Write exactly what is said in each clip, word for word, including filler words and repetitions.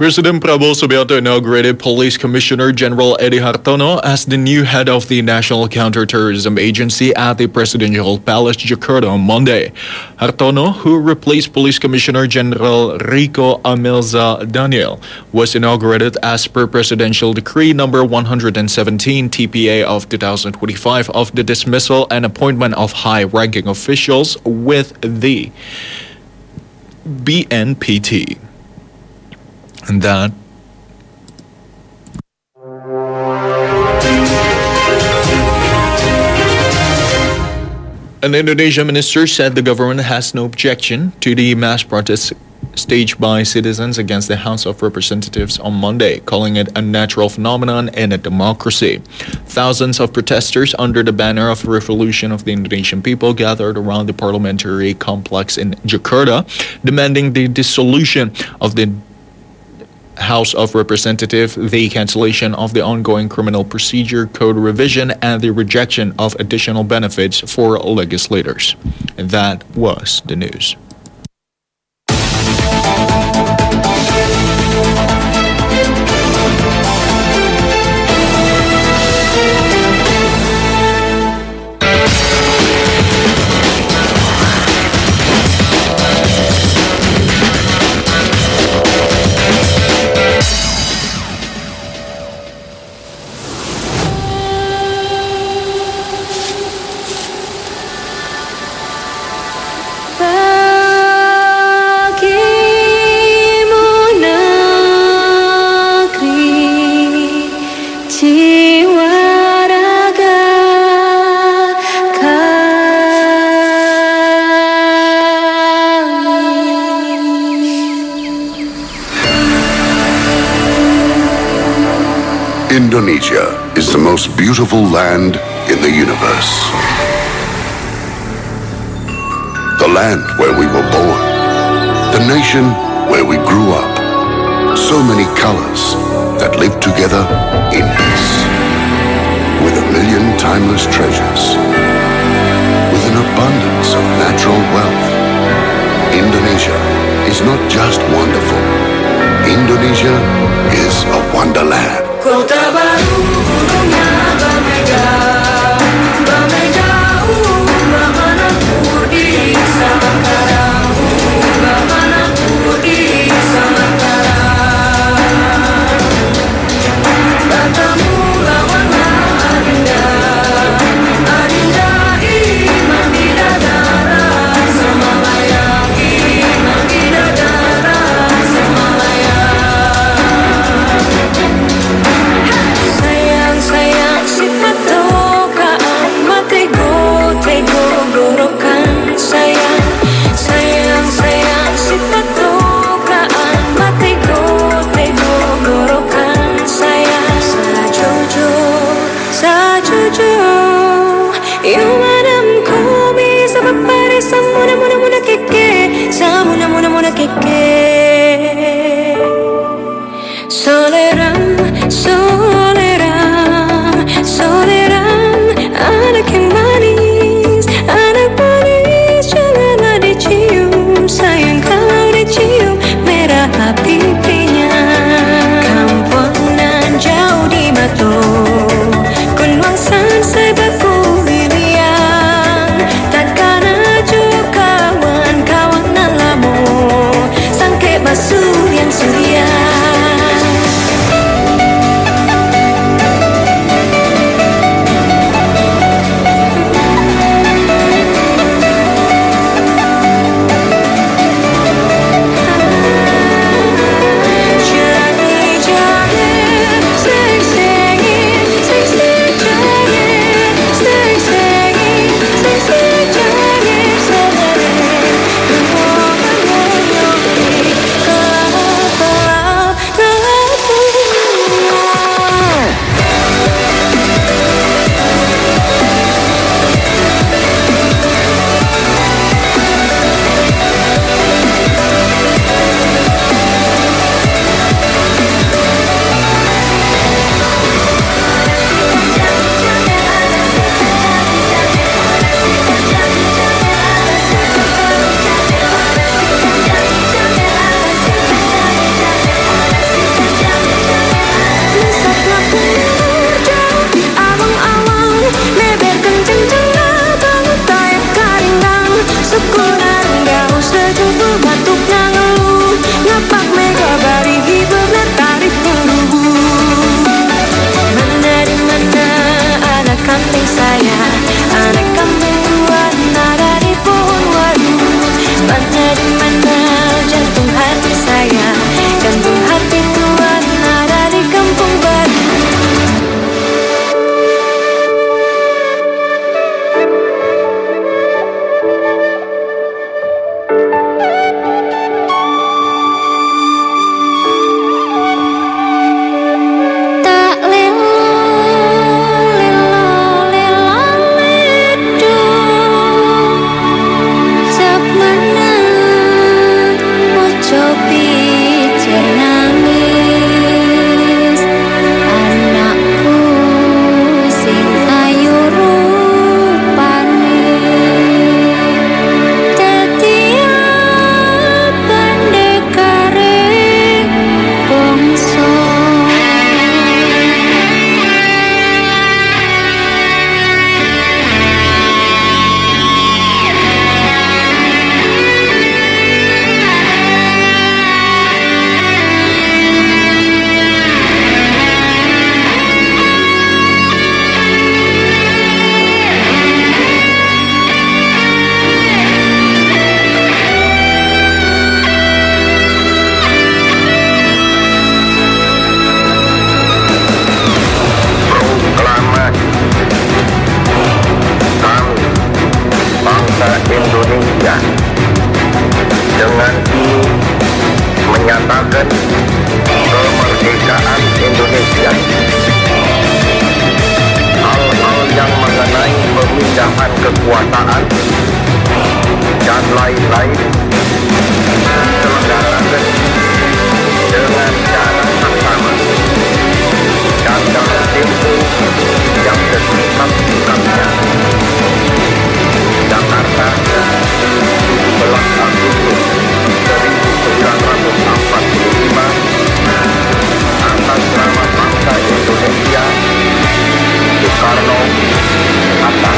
President Prabowo Subianto inaugurated Police Commissioner General Edi Hartono as the new head of the National Counterterrorism Agency at the Presidential Palace, Jakarta on Monday. Hartono, who replaced Police Commissioner General Rico Amelza Daniel, was inaugurated as per Presidential Decree number one hundred seventeen T P A of two thousand twenty-five of the dismissal and appointment of high-ranking officials with the B N P T. And that an Indonesian minister said the government has no objection to the mass protests staged by citizens against the House of Representatives on Monday, calling it a natural phenomenon in a democracy. Thousands of protesters under the banner of Revolution of the Indonesian People gathered around the parliamentary complex in Jakarta, demanding the dissolution of the House of Representatives, the cancellation of the ongoing criminal procedure code revision, and the rejection of additional benefits for legislators. And that was the news. Indonesia is the most beautiful land in the universe. The land where we were born. The nation where we grew up. So many colors that live together in peace. With a million timeless treasures. With an abundance of natural wealth. Indonesia is not just wonderful. Indonesia is a wonderland. Kota baru gunungnya bermegah, bermegah, bermanapun di Samangkarang, bermanapun di Samangkarang. Bertemu lawanlah Adinda, Adinda iman di dadara, Semalayang iman di dadara, Semalayang. Sayang, sayang dengan ini menyatakan kemerdekaan Indonesia. Hal-hal yang mengenai pemindahan kekuasaan dan lain-lain diselenggarakan dengan cara yang sama dan dalam tempo yang sesingkat-singkatnya. Jakarta, sebelas Agustus seribu sembilan ratus empat puluh lima, atas nama bangsa Indonesia, Soekarno Hatta.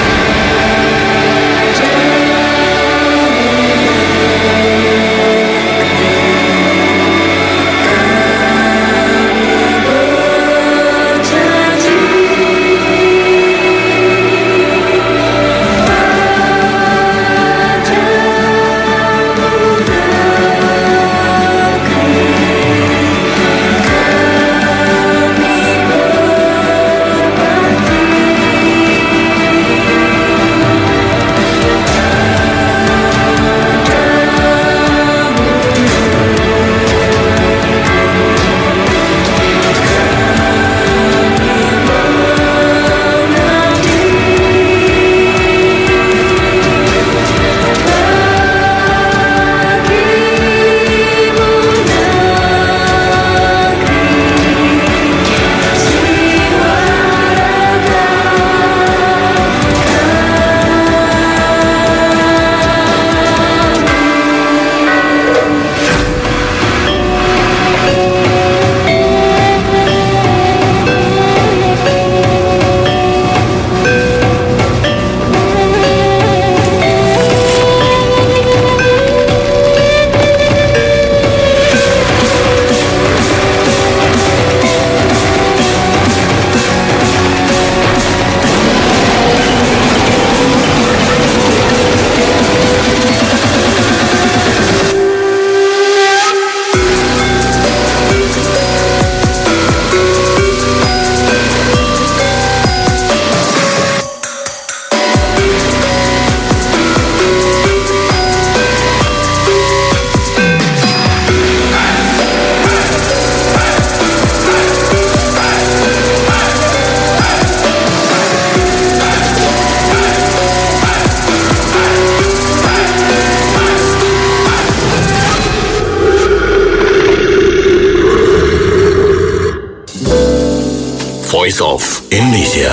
Voice of Indonesia.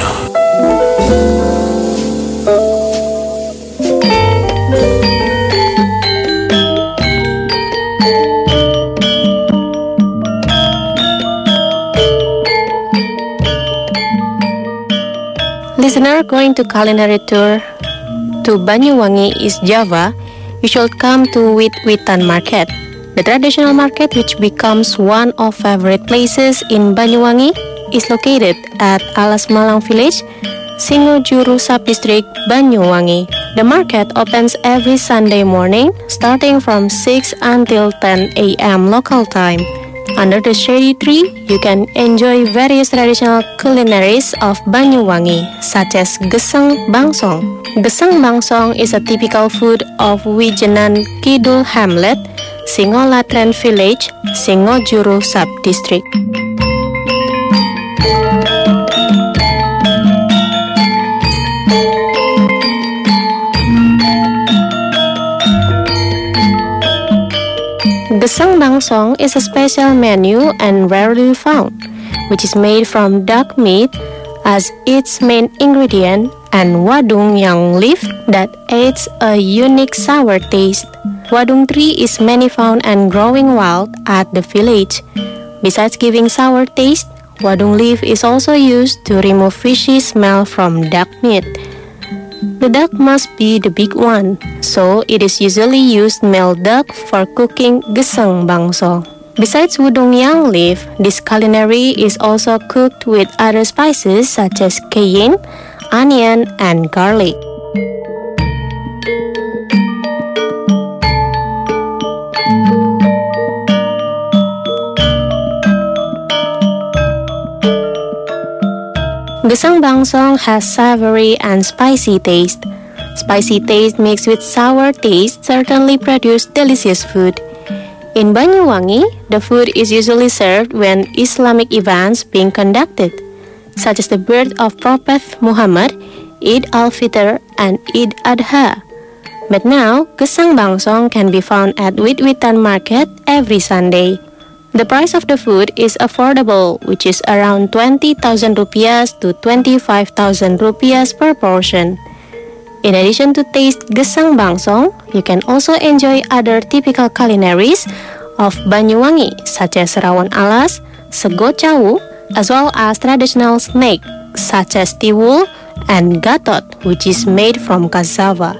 Listener going to culinary tour to Banyuwangi, East Java, you should come to Wit-Witan Market. The traditional market, which becomes one of favorite places in Banyuwangi, is located at Alas Malang Village, Singojuru Subdistrict, Banyuwangi. The market opens every Sunday morning, starting from six until ten a m local time. Under the shady tree, you can enjoy various traditional culinaries of Banyuwangi, such as Gesang Bangsong. Gesang Bangsong is a typical food of Wijenan Kidul Hamlet, Singolatren Village, Singojuru Subdistrict. Gesang Bangsong is a special menu and rarely found, which is made from duck meat as its main ingredient and wadung yang leaf that adds a unique sour taste. Wadung tree is many found and growing wild at the village. Besides giving sour taste, wadung leaf is also used to remove fishy smell from duck meat. The duck must be the big one, so it is usually used male duck for cooking Gesang Bangsong. Besides wadung yang leaf, this culinary is also cooked with other spices such as cayenne, onion, and garlic. Gesang Bangsong has savory and spicy taste. Spicy taste mixed with sour taste certainly produce delicious food. In Banyuwangi, the food is usually served when Islamic events being conducted, such as the birth of Prophet Muhammad, Eid al-Fitr, and Eid Adha. But now, gesang bangsong can be found at Wit-Witan Market every Sunday. The price of the food is affordable, which is around twenty thousand rupiahs to twenty-five thousand rupiahs per portion. In addition to taste gesang bangsong, you can also enjoy other typical culinaries of Banyuwangi, such as rawon alas, sego cawu, as well as traditional snack such as tiwul and gatot, which is made from cassava.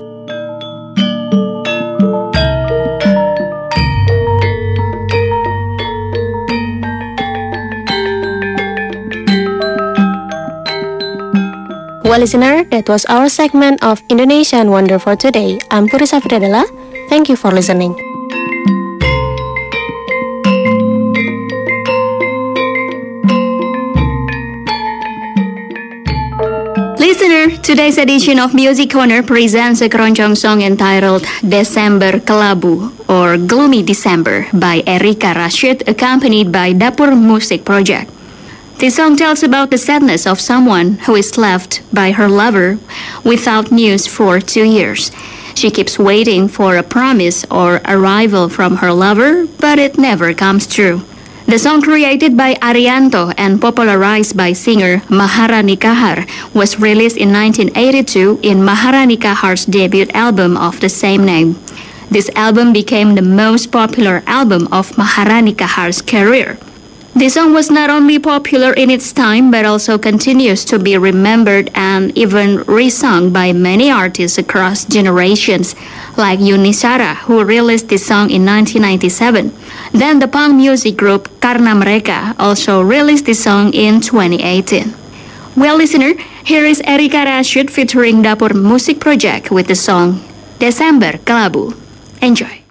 Well, listener, that was our segment of Indonesian Wonder for today. I'm Puri Safridadela. Thank you for listening. Listener, today's edition of Music Corner presents a keroncong song entitled Desember Kelabu or Gloomy December by Erika Rashid, accompanied by Dapur Musik Project. This song tells about the sadness of someone who is left by her lover without news for two years. She keeps waiting for a promise or arrival from her lover, but it never comes true. The song, created by Arianto and popularized by singer Maharani Kahar, was released in nineteen eighty-two in Maharani Kahar's debut album of the same name. This album became the most popular album of Maharani Kahar's career. This song was not only popular in its time, but also continues to be remembered and even re-sung by many artists across generations, like Yuni Shara, who released this song in nineteen ninety-seven. Then the punk music group Karna Mereka also released this song in twenty eighteen. Well, listener, here is Erika Rashid featuring Dapur Musik Project with the song Desember Kelabu. Enjoy.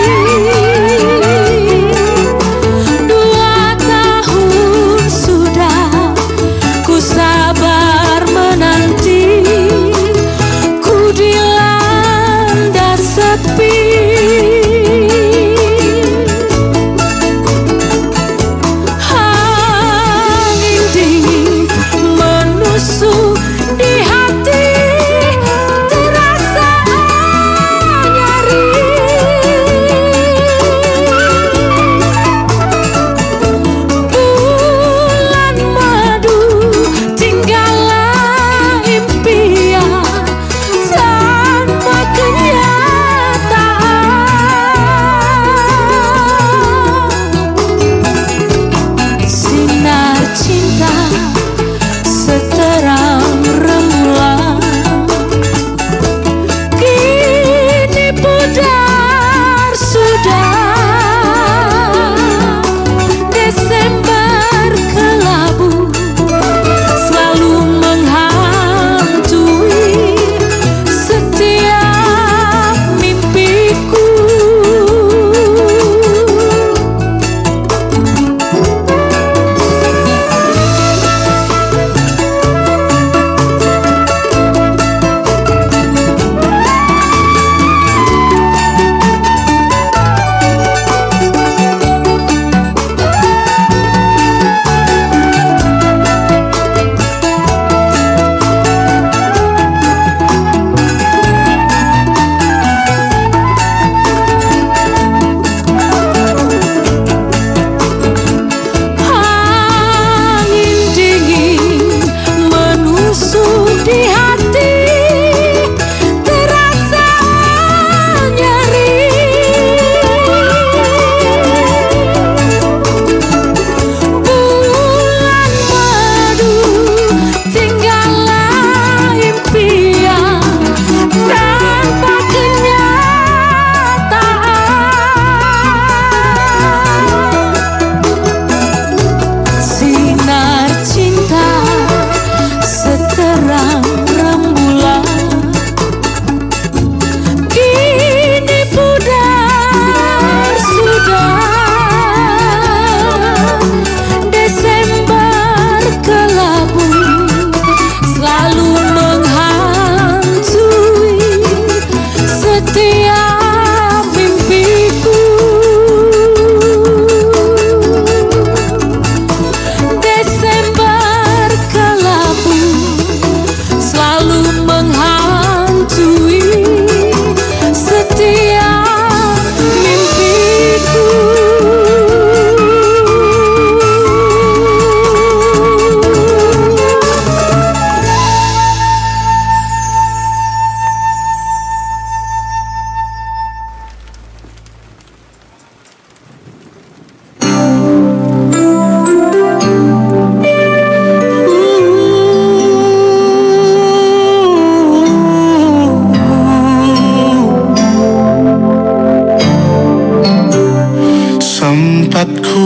Dua tahun sudah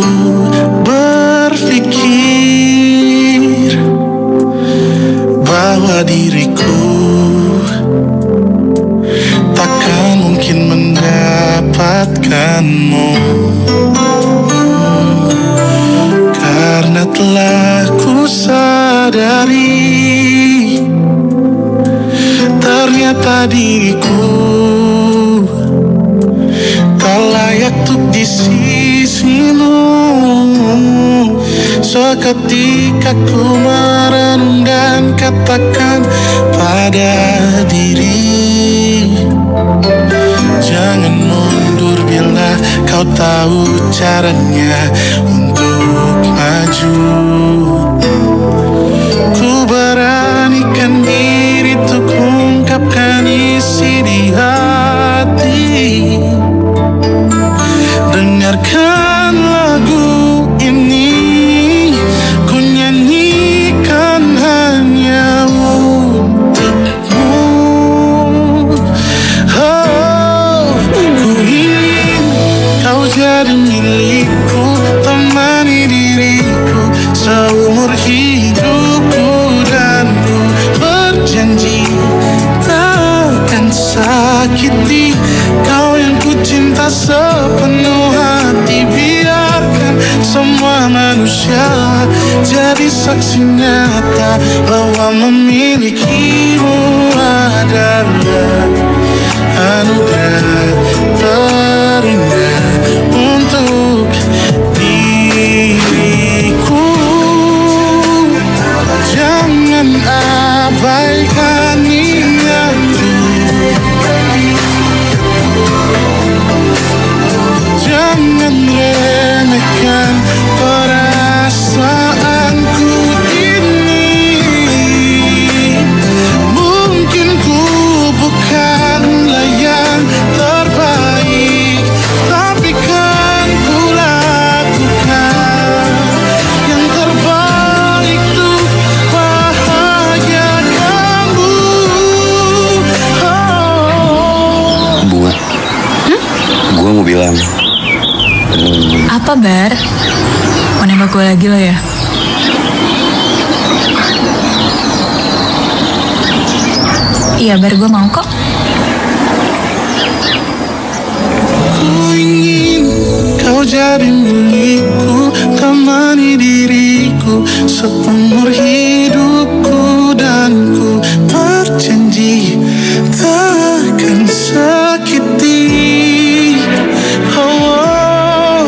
berpikir bahwa diriku takkan mungkin mendapatkanmu, karena telah ku sadari ternyata diriku tak layak untuk di sisimu. Seketika ku merenung dan katakan pada diri, jangan mundur bila kau tahu caranya untuk maju. Ku beranikan diri untuk ungkapkan isi di hati. Dengarkan lagu ini, ku nyanyikan hanya untukmu. Oh, ku ingin kau jadi milikku, temani diriku seumur hidupku, dan ku berjanji takkan sakiti kau yang ku cinta sepenuh hati. Biarkan semua manusia jadi saksi nyata bahwa memilikimu adalah anugerah terindah untuk diriku. Jangan abaikan niatku, jangan remehkan perasaanku ini. Mungkin ku bukanlah yang terbaik, tapi kan ku lakukan yang terbaik untuk bahagiakanmu. Oh. Bu, gue mau bilang. Apa, Bar? Mau nembak gue lagi lo ya? Iya, Bar, gue mau kok. Ku ingin kau jadi milikku, temani diriku seumur hidupku, dan ku berjanji takkan sakiti. Oh,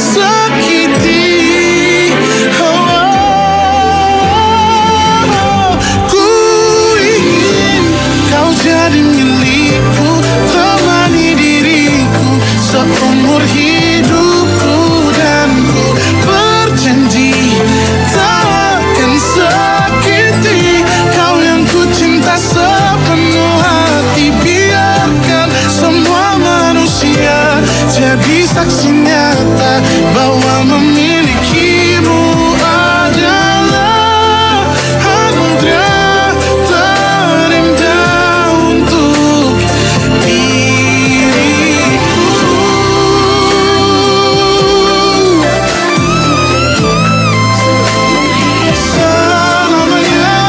sakiti. Oh, ku ingin kau jadi milikku, temani diriku seumur hidupku, dan ku berjanji takkan sakiti kau yang ku cinta sepenuh hati. Biarkan semua manusia jadi saksi nyata bahwa memilikimu adalah anugerah terindah untuk diriku. Selamanya,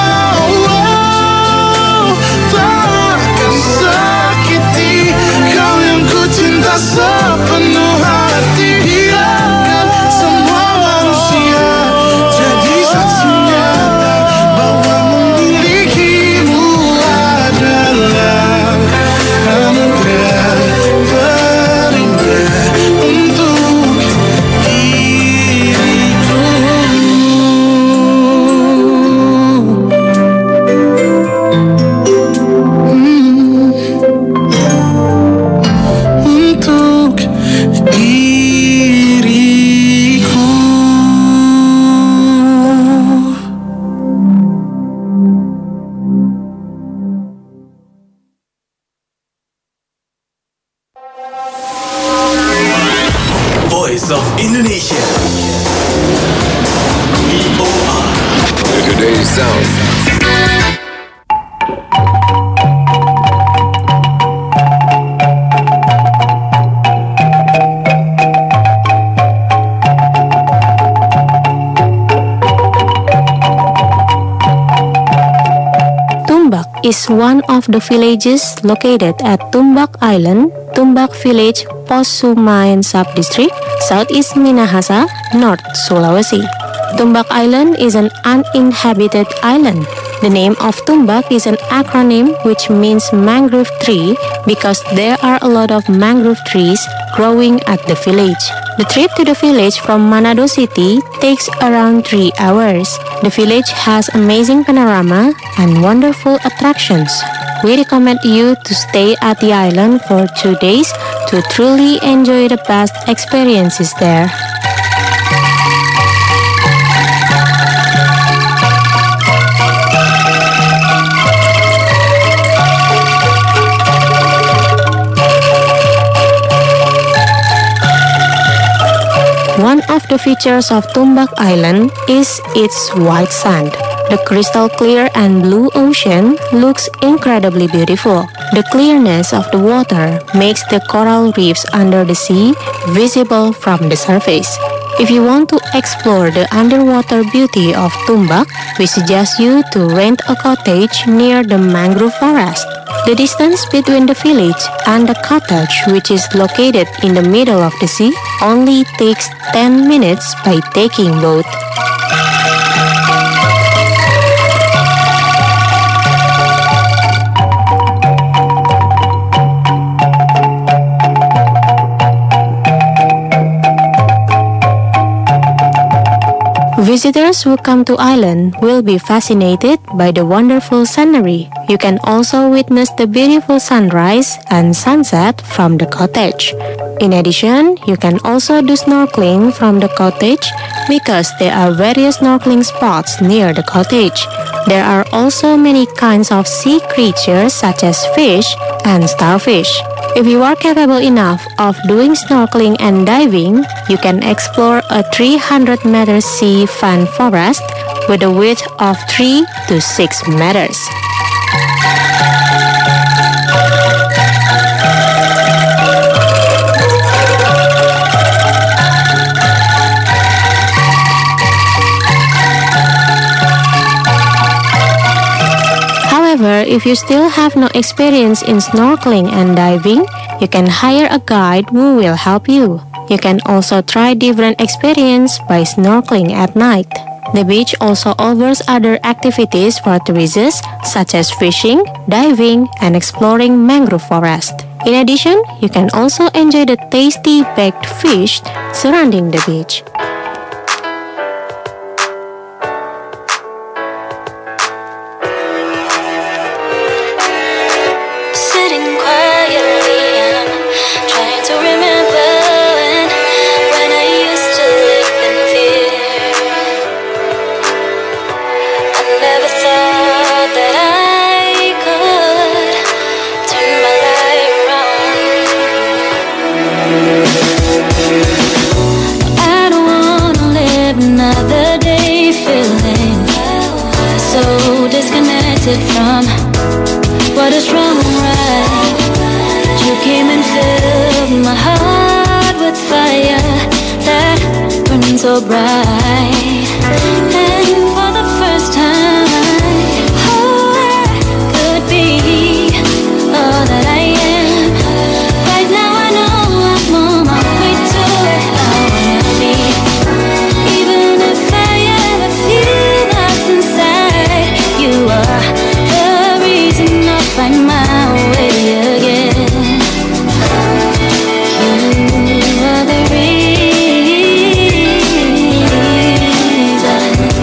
oh, takkan sakiti kau yang ku cinta sepenuh hati. Biarkan semua manusia jadi saksi nyata bahwa memilikimu adalah anugerah terindah untuk diriku. Hmm. Untuk diriku. Voice of Indonesia. V O R. Today's sound. is one of the villages located at Tumbak Island, Tumbak Village, Posumayan Subdistrict, Southeast Minahasa, North Sulawesi. Tumbak Island is an uninhabited island. The name of Tumbak is an acronym which means mangrove tree because there are a lot of mangrove trees growing at the village. The trip to the village from Manado City takes around three hours. The village has amazing panorama and wonderful attractions. We recommend you to stay at the island for two days to truly enjoy the best experiences there. One of the features of Tumbak Island is its white sand. The crystal clear and blue ocean looks incredibly beautiful. The clearness of the water makes the coral reefs under the sea visible from the surface. If you want to explore the underwater beauty of Tumbak, we suggest you to rent a cottage near the mangrove forest. The distance between the village and the cottage, which is located in the middle of the sea, only takes ten minutes by taking boat. Visitors who come to island will be fascinated by the wonderful scenery. You can also witness the beautiful sunrise and sunset from the cottage. In addition, you can also do snorkeling from the cottage because there are various snorkeling spots near the cottage. There are also many kinds of sea creatures such as fish and starfish. If you are capable enough of doing snorkeling and diving, you can explore a three hundred meter sea fan forest with a width of three to six meters. However, if you still have no experience in snorkeling and diving, you can hire a guide who will help you. You can also try different experience by snorkeling at night. The beach also offers other activities for tourists such as fishing, diving, and exploring mangrove forest. In addition, you can also enjoy the tasty baked fish surrounding the beach. From what is wrong and right, you came and filled my heart with fire that burns so bright. And for the first time, oh, I could be all that I am. Right now I know I'm on my way to where I wanna be. Even if I ever feel lost inside, you are find my way again. You are the reason.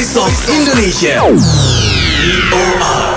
Voice of Indonesia. V O R.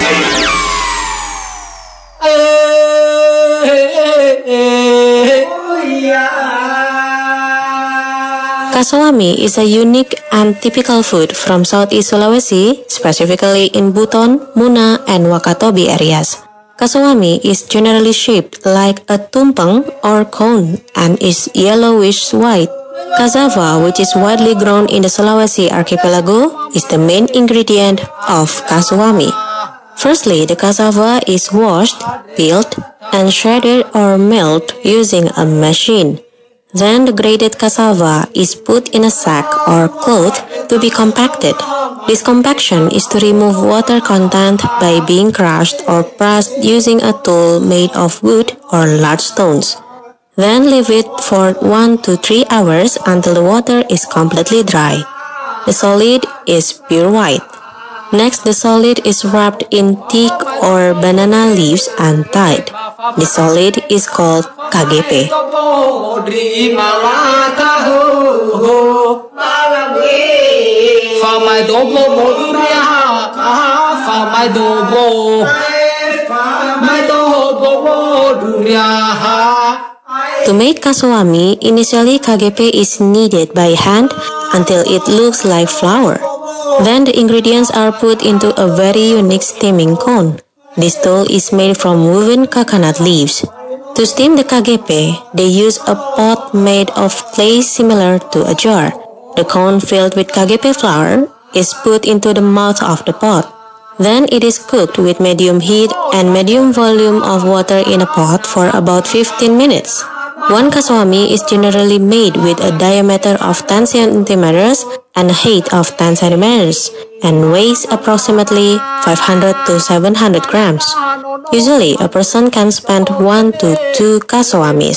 Kasawami is a unique and typical food from Southeast Sulawesi, specifically in Buton, Muna, and Wakatobi areas. Kasawami is generally shaped like a tumpeng or cone and is yellowish-white. Cassava, which is widely grown in the Sulawesi archipelago, is the main ingredient of kasawami. Firstly, the cassava is washed, peeled, and shredded or milled using a machine. Then the grated cassava is put in a sack or cloth to be compacted. This compaction is to remove water content by being crushed or pressed using a tool made of wood or large stones. Then leave it for one to three hours until the water is completely dry. The solid is pure white. Next, the solid is wrapped in teak or banana leaves and tied. The solid is called K G P. To make kasawami, initially K G P is kneaded by hand until it looks like flour. Then the ingredients are put into a very unique steaming cone. This tool is made from woven coconut leaves. To steam the K G P, they use a pot made of clay similar to a jar. The cone filled with K G P flour is put into the mouth of the pot. Then it is cooked with medium heat and medium volume of water in a pot for about fifteen minutes. One kasawami is generally made with a diameter of ten centimeters and a height of ten centimeters and weighs approximately five hundred to seven hundred grams. Usually, a person can spend one to two kasawamis.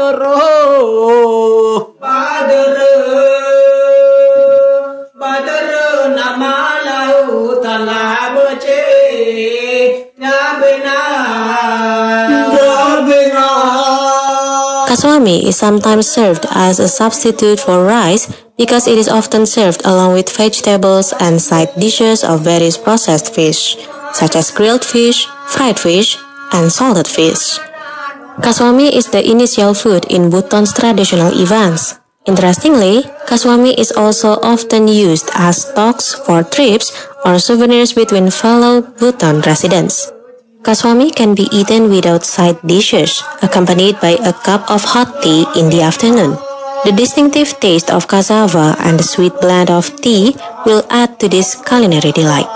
Kasawami is sometimes served as a substitute for rice because it is often served along with vegetables and side dishes of various processed fish, such as grilled fish, fried fish, and salted fish. Kasawami is the initial food in Buton's traditional events. Interestingly, kasawami is also often used as stocks for trips or souvenirs between fellow Buton residents. Kasawami can be eaten without side dishes, accompanied by a cup of hot tea in the afternoon. The distinctive taste of cassava and the sweet blend of tea will add to this culinary delight.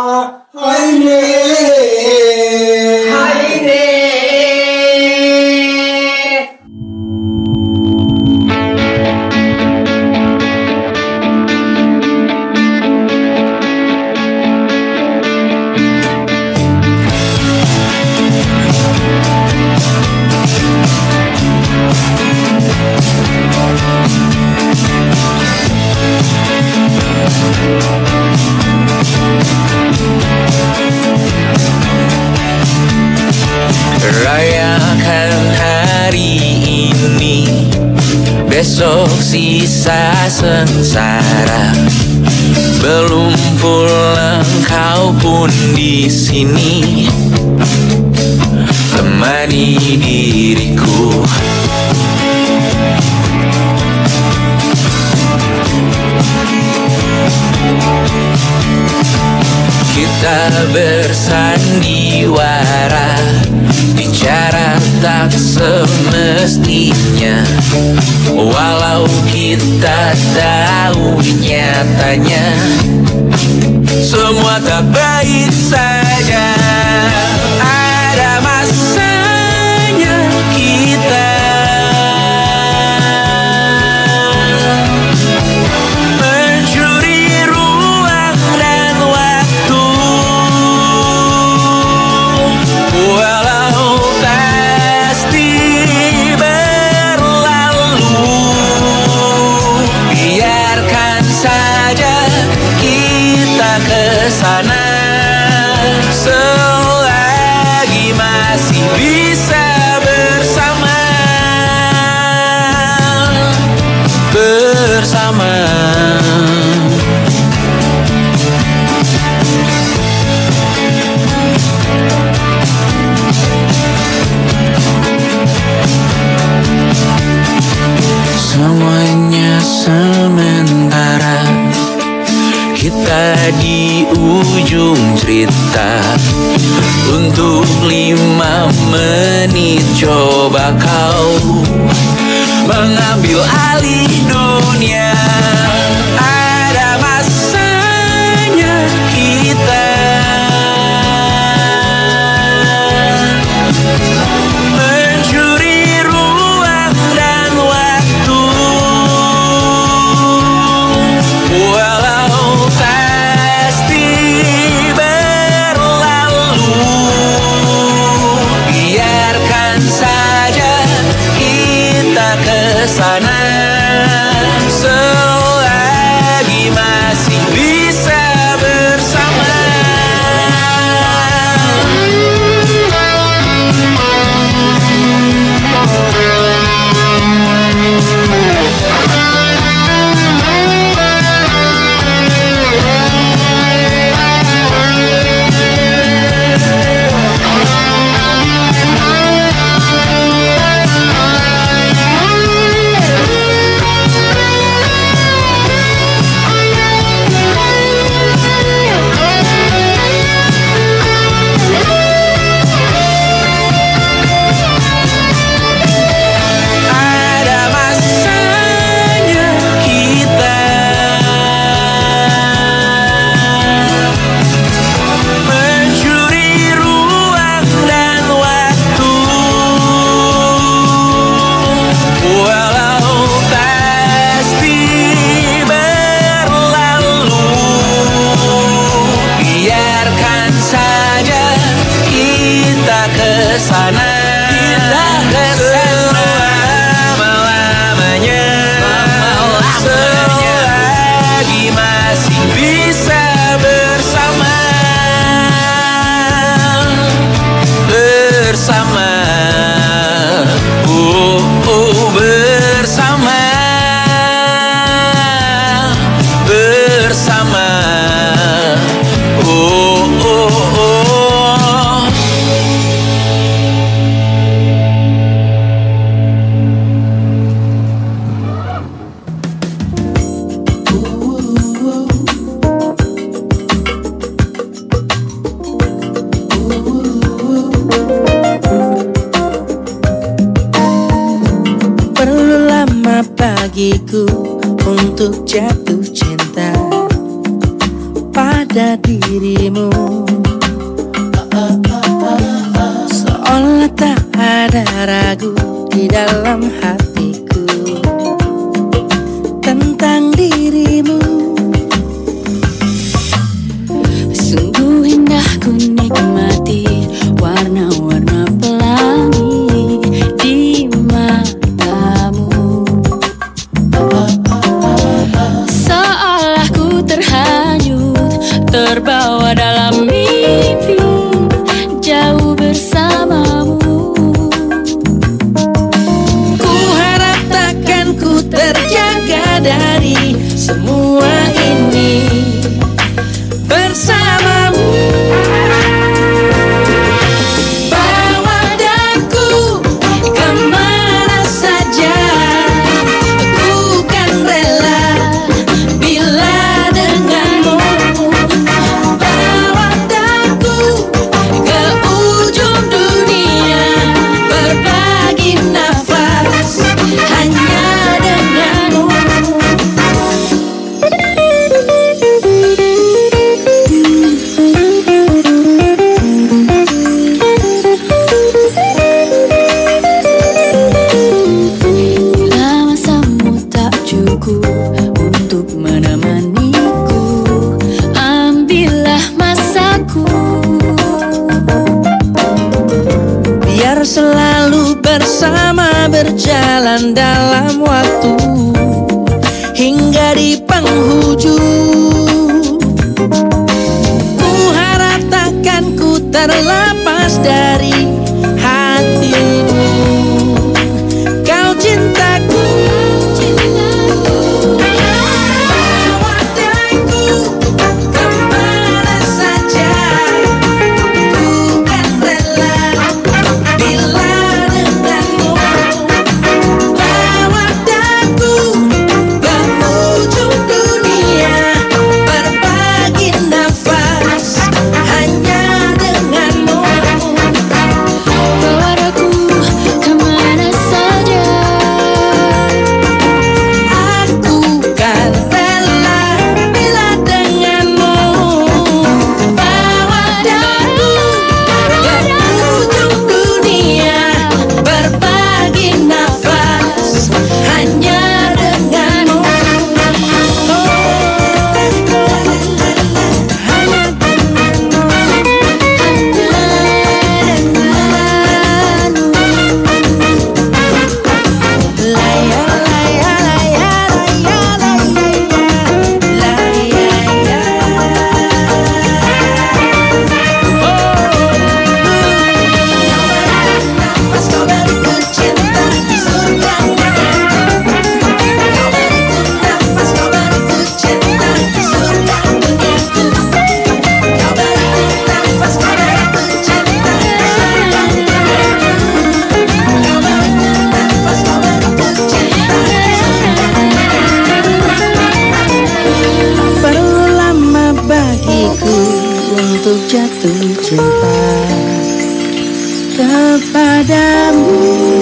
Rayakan hari ini, besok sisa sengsara. Belum pulang kau pun di sini, temani diriku. Kita bersandiwara, bicara tak semestinya. Walau kita tahu nyatanya semua tak baik saja. Ada masanya kita mencuri ruang dan waktu. Walau pasti berlalu, biarkan saja kita kesana selagi masih bisa bersama. Bersama ujung cerita. Untuk lima menit coba kau mengambil alih dunia. Ada masanya kita mencuri ruang dan waktu. Walau pasti berlalu, biarkan saja kita kesana selagi masih bisa bersama. Ada masanya kita mencuri ruang dan waktu. Walau pasti berlalu, biarkan saja kita kesana. Kita kesana selama-lamanya, selagi masih bisa bersama. Bersama, oh, oh, bersama, bersama, oh, oh, oh. Perlu lama bagiku untuk jatuh cinta pada dirimu, seolah tak ada ragu di dalam hatiku tentang dirimu. Sungguh indah ku nikmati warna-warna pelangi di matamu. Seolah ku terhanyut, terbawa dalam mimpi jauh bersamamu. Ku harap takkan ku terjaga dari semua ini bersamamu. Bawa daku kemana saja, ku kan rela bila denganmu. Bawa daku ke ujung dunia, berbagi nafas hanya denganmu. Bila masamu tak cukup untuk menemaniku, ambillah masaku. Biar selalu bersama, berjalan dalam waktu hingga di penghujung. Ku harap takkan ku terlepas dari hatimu. Kau cintaku, bawa daku kemana saja, ku kan rela bila denganmu. Bawa daku ke ujung dunia, jatuh cinta kepadamu.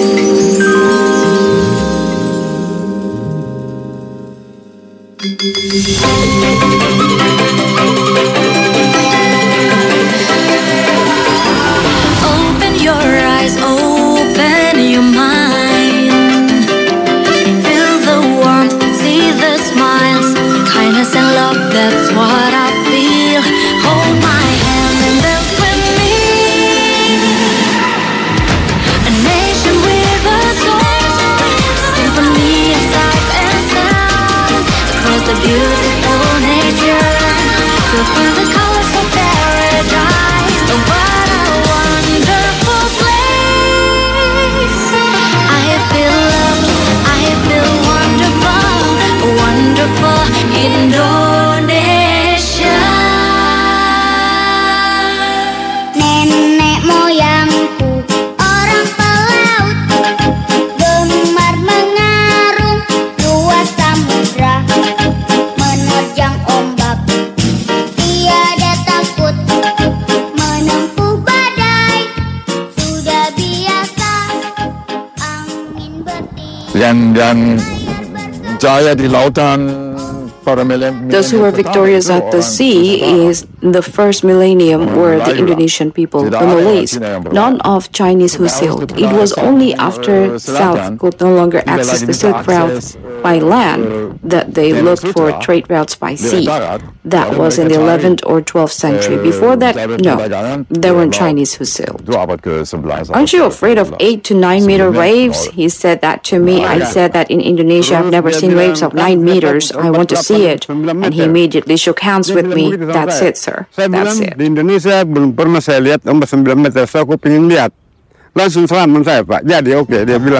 Open your eyes, open your mind. Feel the warmth, see the smiles, kindness and love, that's what I feel. Hold my hand and dance with me. A nation with a soul, symphony of sights and sounds, across the beautiful nature. You'll feel the colors of paradise. Oh, what a wonderful place. I feel loved, I feel wonderful, wonderful Indonesia. Nenek moyangku orang pelaut, gemar mengarung luas samudra, menerjang ombak tiada takut, menempuh badai sudah biasa, angin bertiup. Yang yang jaya di lautan para milenium. Those who were victorious at the sea is the first millennium were the Indonesian people, the Malays, none of Chinese who sailed. It was only after South could no longer access the Silk Route by land that they looked for trade routes by sea. That was in the eleventh or twelfth century. Before that, no, there weren't Chinese who sailed. Aren't you afraid of eight to nine meter waves? He said that to me. I said that in Indonesia I've never seen waves of nine meters. I want to see it. And he immediately shook hands with me. That's it, sir. That's it. Di Indonesia belum pernah saya lihat ombak sembilan meter. So aku pengen lihat. Langsung salaman saya, Pak. Jadi oke, dia bilang.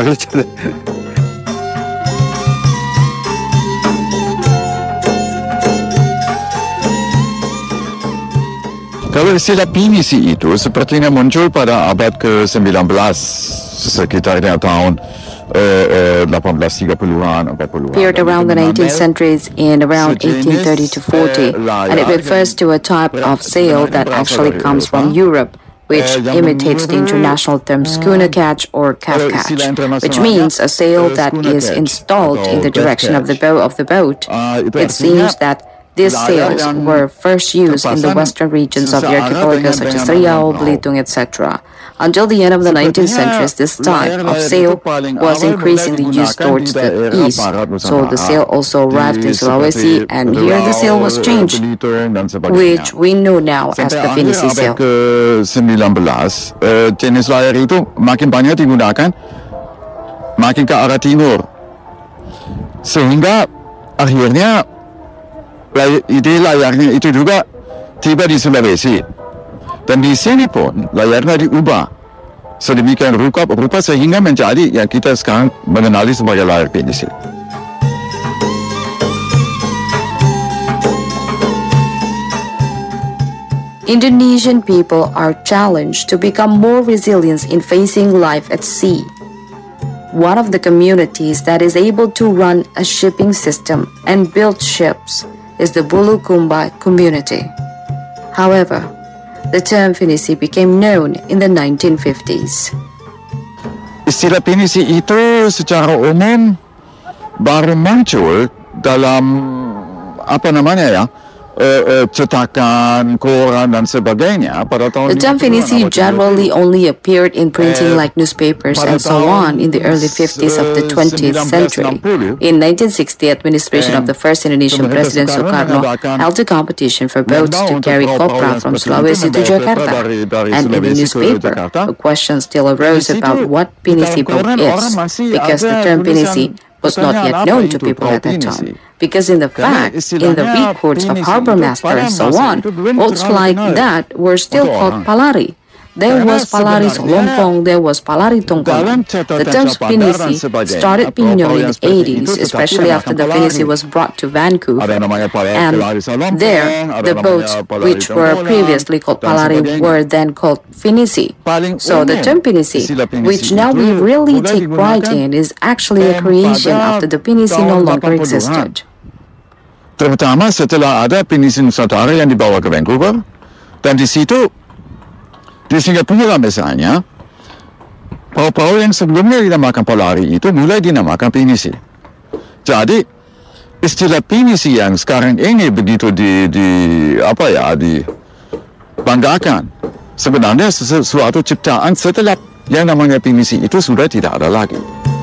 Kalau istilah pinisi itu sepertinya muncul pada abad ke sembilan belas, sekitar tahun uh, uh, eighteen thirty-an, empat puluhan. Appeared around the nineteenth centuries in around eighteen thirty to forty, and it refers to a type of sail that actually comes from Europe, which imitates the international term schooner catch or calf catch, which means a sail that is installed in the direction of the bow of the boat. It seems that these sails were first used in the western regions of the archipelago such as Riau, Belitung, et cetera. Until the end of the nineteenth century, this type of sail was increasingly used towards the east. So the sail also arrived in Sulawesi, and here the sail was changed, which we know now as the Pinisi sail. Ke sembilan belas, uh, jenis layar itu makin banyak digunakan, makin ke arah timur. Sehingga akhirnya ide layarnya itu juga tiba di Sulawesi. Dan di sini pun layarnya diubah sedemikian rupa, rupa sehingga menjadi yang kita sekarang mengenali sebagai layar pinisi. Indonesian people are challenged to become more resilient in facing life at sea. One of the communities that is able to run a shipping system and build ships is the Bulukumba community. However, the term Pinisi became known in the nineteen fifties. Istilah pinisi itu secara umum baru muncul dalam apa namanya ya, Uh, uh, cetakan, koran dan sebagainya pada tahun. The term Pinisi generally only appeared in printing like newspapers and so on in the early fifties of the twentieth century. In nineteen sixty, administration of the first Indonesian President Sukarno held a competition for boats to carry copra from Sulawesi to Jakarta. And in the newspaper, a question still arose about what Pinisi boat is, because the term Pinisi was not yet known to people at that time. Because in the fact, in the records of Harbor Master and so on, boats like that were still called palari. There was Palari Solompong, there was Palari Tongkol. The term Pinisi started being known in the eighties, especially after the Pinisi was brought to Vancouver. And there, the boats which were previously called Palari were then called Pinisi. So the term Pinisi, which now we really take pride in, is actually a creation after the Pinisi no longer existed. Terutama setelah ada Pinisi Nusantara yang dibawa ke Vancouver, dan di situ Di Singapura misalnya, perahu-perahu yang sebelumnya dinamakan Polari itu mulai dinamakan Pinisi. Jadi istilah Pinisi yang sekarang ini begitu di, di apa ya dibanggakan, sebenarnya sesuatu ciptaan setelah yang namanya Pinisi itu sudah tidak ada lagi.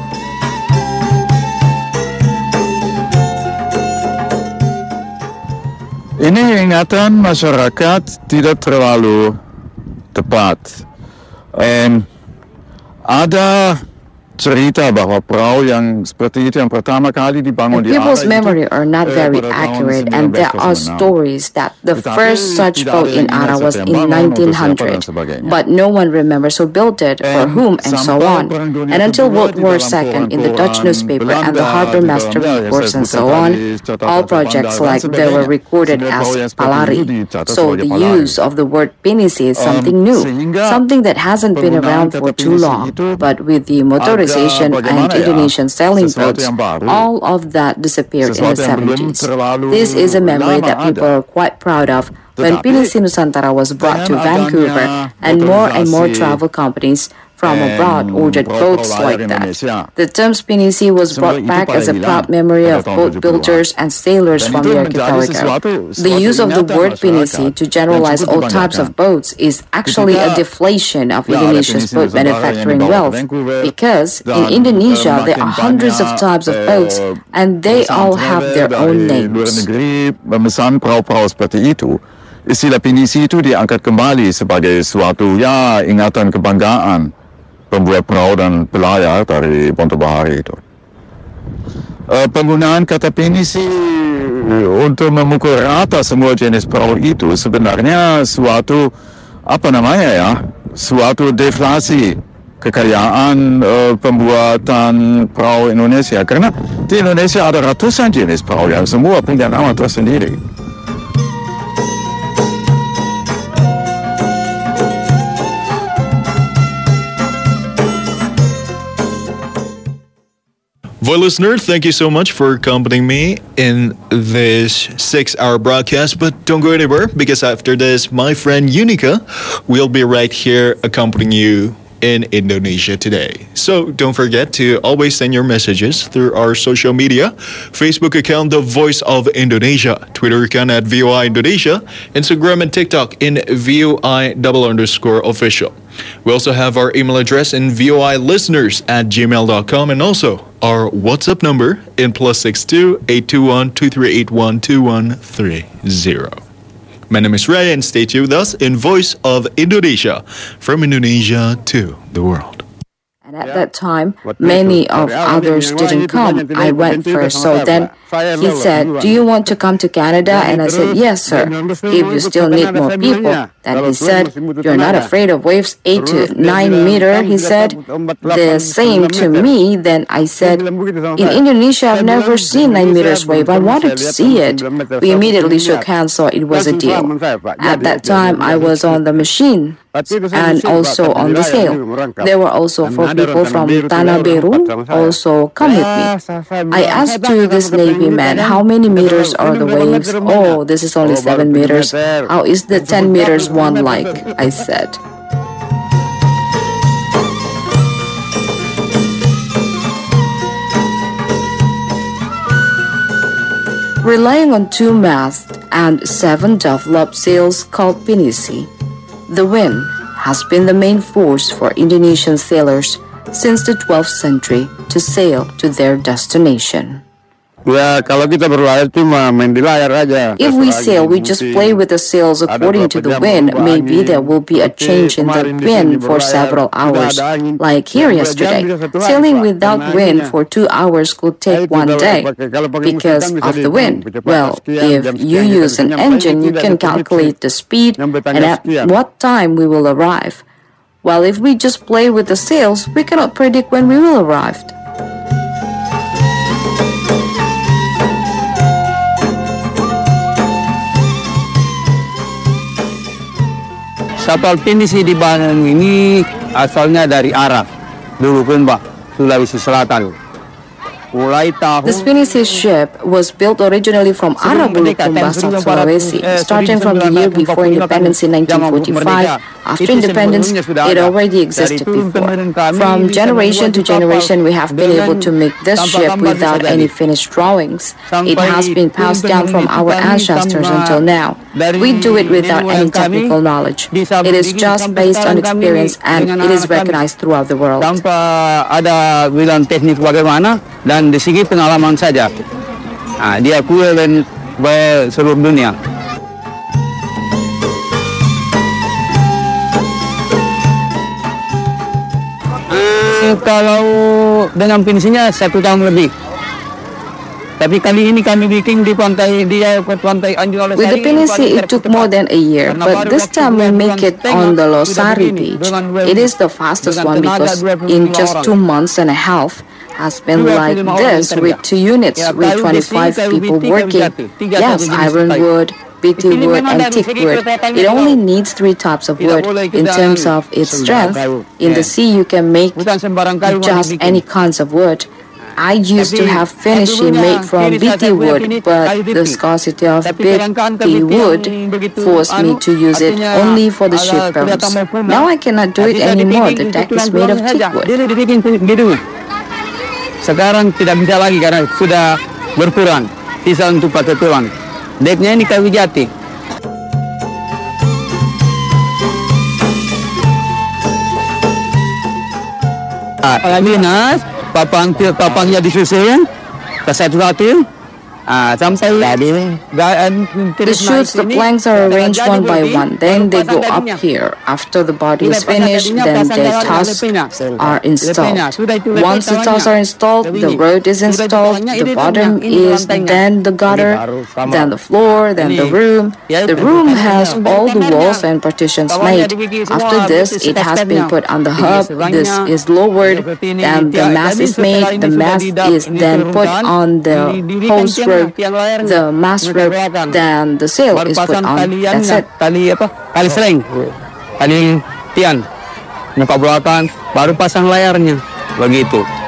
Ini ingatan masyarakat tidak terlalu tepat. Um, ada cerita bahwa perahu yang seperti itu yang pertama kali dibangun di People's memory are not very accurate, and there are stories that the first such boat in Ara was in nineteen hundred, but no one remembers who built it, for whom, and so on. And until World War Second, in the Dutch newspaper and the Harbour Master reports and so on, all projects like they were recorded as Palari. So the use of the word Pinisi is something new, something that hasn't been around for too long, but with the motorization and Indonesian sailing boats, all of that disappeared in the seventies. This is a memory that people are quite proud of when Pinisi Nusantara was brought to Vancouver, and more and more travel companies from abroad ordered boats like that. The term Pinisi was brought back as a proud memory of boat builders and sailors from the archipelago. The use of the word Pinisi to generalize all types of boats is actually a deflation of Indonesia's boat manufacturing wealth, because in Indonesia there are hundreds of types of boats and they all have their own names. Memesan perahu-perahu seperti itu, istilah Pinisi itu diangkat kembali sebagai suatu ya ingatan kebanggaan pembuat perahu dan pelayar dari Ponto Bahari itu. Uh, penggunaan kata Pinisi untuk memukul rata semua jenis perahu itu sebenarnya suatu apa namanya ya, suatu deflasi kekayaan uh, pembuatan perahu Indonesia, karena di Indonesia ada ratusan jenis perahu yang semua punya nama tersendiri. Well, listener, thank you so much for accompanying me in this six-hour broadcast. But don't go anywhere, because after this, my friend Unica will be right here accompanying you in Indonesia today. So don't forget to always send your messages through our social media. Facebook account, The Voice of Indonesia. Twitter account at V O I Indonesia. Instagram and TikTok in V O I double underscore official. We also have our email address in V O I listeners at gmail dot com, and also our WhatsApp number in plus six two eight two one two three eight one two one three zero. My name is Ray, and stay tuned with us in Voice of Indonesia, from Indonesia to the world. And at that time, many of others didn't come. I went first. So then he said, "Do you want to come to Canada?" And I said, "Yes, sir, if you still need more people." Then he said, "You're not afraid of waves eight to nine meter?" He said the same to me. Then I said, "In Indonesia, I've never seen nine meters wave. I wanted to see it." We immediately shook hands, so it was a deal. At that time, I was on the machine and also on the sail. There were also four people from Tanah Beru also come with me. I asked to this Navy man, "How many meters are the waves?" "Oh, this is only seven meters. How is the ten meters one like?" I said. Relying on two masts and seven developed sails called Pinisi, the wind has been the main force for Indonesian sailors since the twelfth century to sail to their destination. Ya, kalau kita berlayar cuma main di layar aja. If we sail, we just play with the sails according to the wind. Maybe there will be a change in the wind for several hours, like here yesterday. Sailing without wind for two hours could take one day because of the wind. Well, if you use an engine, you can calculate the speed and at what time we will arrive. While if we just play with the sails, we cannot predict when we will arrive. Kapal Pinisi dibangun ini asalnya dari Arab, dulu kan Pak, Sulawesi Selatan. The Pinisi ship was built originally from Arab Bulukumba, South Sulawesi. Starting from the year before independence in nineteen forty-five, After independence, it already existed before. From generation to generation, we have been able to make this ship without any finished drawings. It has been passed down from our ancestors until now. We do it without any technical knowledge. It is just based on experience and it is recognized throughout the world. Tanpa ada bilang teknik bagaimana dan di segi pengalaman saja, nah, diakui oleh seluruh dunia. Kalau dengan finishingnya satu tahun lebih. Tapi kali ini kami bikin di pantai di pantai Anjungan Losari. With the Pinisi, it took more than a year, but this time we make it on the Losari beach. It is the fastest one because in just two months and a half has been like this with two units with twenty-five people working. Yes, ironwood, B T wood and teak wood. It only needs three types of wood. In terms of its strength, in the sea you can make just any kinds of wood. I used to have finishing made from B T wood, but the scarcity of B T wood forced me to use it only for the ship purpose. Now I cannot do it anymore. The deck is made of teak wood. Sekarang tidak bisa lagi karena sudah berkurang, sisa untuk pakai tulang. Deknya ini kayu jati. Alaminas, papang papangnya disusun, ke satu-satu. Ah, sampai the shoots, the planks are arranged one by one. Then they go up here. After the body is finished, then the tusks are installed. Once the tusks are installed, the road is installed. The bottom is then the gutter, then the floor, then the room. The room has all the walls and partitions made. After this, it has been put on the hub. This is lowered, and the mast is made. The mast is then put on the hose rope. The mast rope, then the sail is put on. That's it. Tali apa? Tali seling, tali tian, nampak belakang, baru pasang layarnya, begitu.